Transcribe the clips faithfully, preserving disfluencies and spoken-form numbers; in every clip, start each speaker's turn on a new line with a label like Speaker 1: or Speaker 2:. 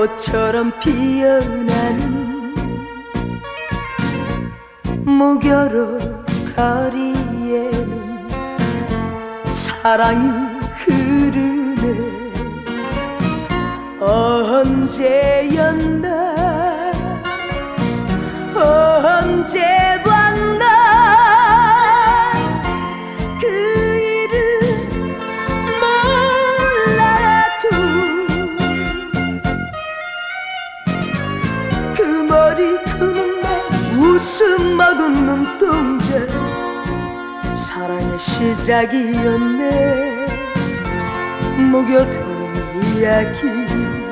Speaker 1: 꽃처럼 피어나는 무교로 거리에는 사랑이 흐르네. 언제였나 언제 봤나 그 일은 몰라도 그 머리 그 눈매 웃음 먹은 눈동자 사랑의 시작이었네. 무교동 이야기.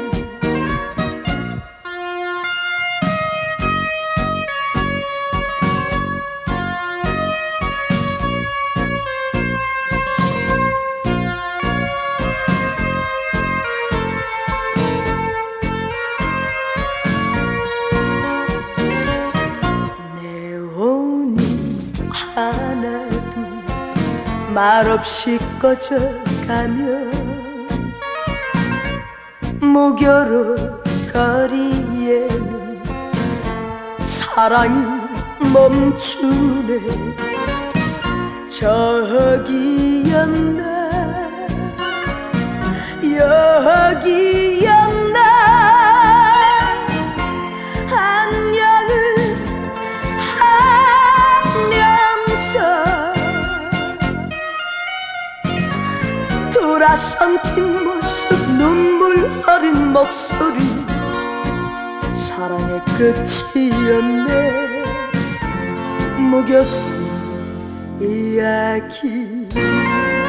Speaker 1: 내 온이 하나도 말없이 꺼져가며 무교로 거리에는 사랑이 멈추네. 저기였나 여기였나 안녕을 하면서 돌아선 뒷모습 눈물 어린 목소리 사랑의 끝이었네. 무교동 이야기.